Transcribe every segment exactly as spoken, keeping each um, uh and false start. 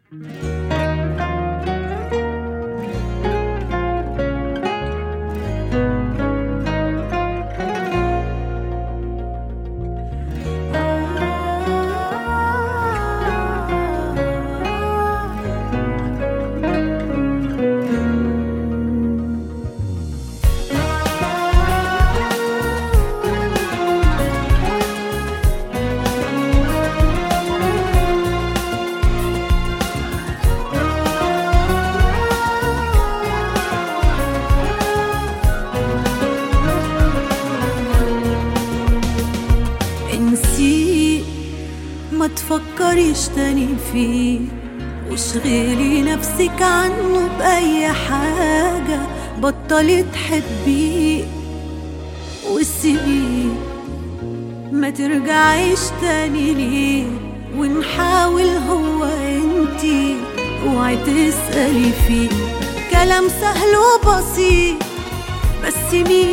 ما تفكريش تاني فيه واشغلي نفسك عنه بأي حاجة، بطلي تحبيه وسيبيه، ما ترجعيش تاني ليه ونحاول هو انتي، اوعي تسألي فيه. كلام سهل وبسيط بس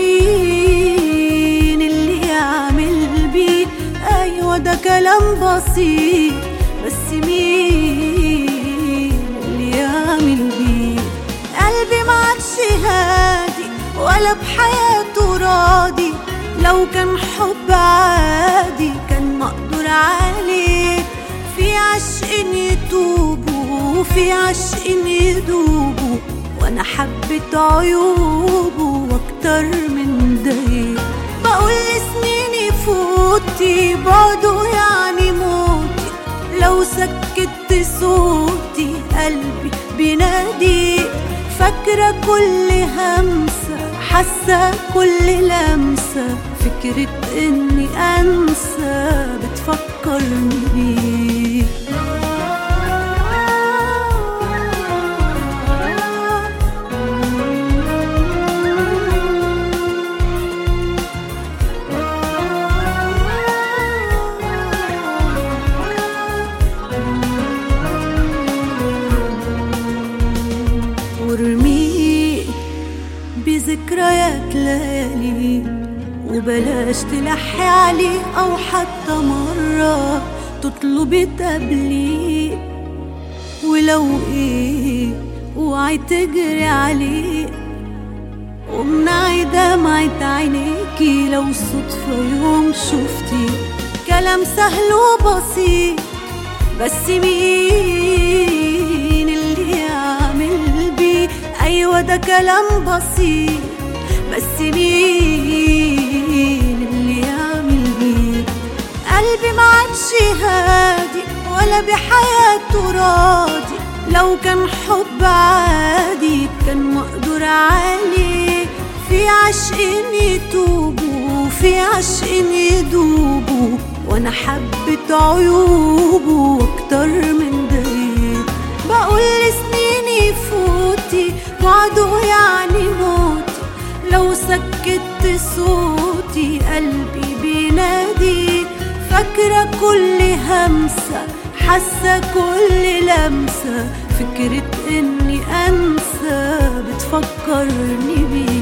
مين اللي يعمل بيه؟ ايوه ده كلام بسيط بس مين اللي يعمل بيه؟ قلبي معادش هادي ولا بحياته راضي، لو كان حب عادي كان مقدور عليه. في عشق يتوبوا وفي عشق يدوبوا، وانا حبيت عيوبه واكتر من ده. بقول لسنيني فوتي بعده يعني موتي، لو سكت صوتي قلبي بينادي. فاكرة كل همسة حاسة كل لمسة، فكرة اني انسى بتفكرني بيه. وارميه بذكريات ليالي، وبلاش تلحي عليه او حتى مرة تطلبي تقابليه. ولو ايه اوعي تجري عليه، وامنعي دمعة عينيكي لو صدفة يوم شفتي. كلام سهل وبسيط بس مين اللي يعمل بيه؟ ايوه ده كلام بسيط بس مين اللي يعمل بيه؟ قلبي معادش هادي ولا بحياته راضي، لو كان حب عادي كان مقدور عليه. في عشق يتوبوا وفي عشق يدوبوا، وانا حبيت عيوبه واكتر من ده. بقول لسنيني فوتي بعده يعني موتي، لو سكت صوتي قلبي بينادي. فاكرة كل همسة حاسة كل لمسة، فكرة اني انسى بتفكرني بيه.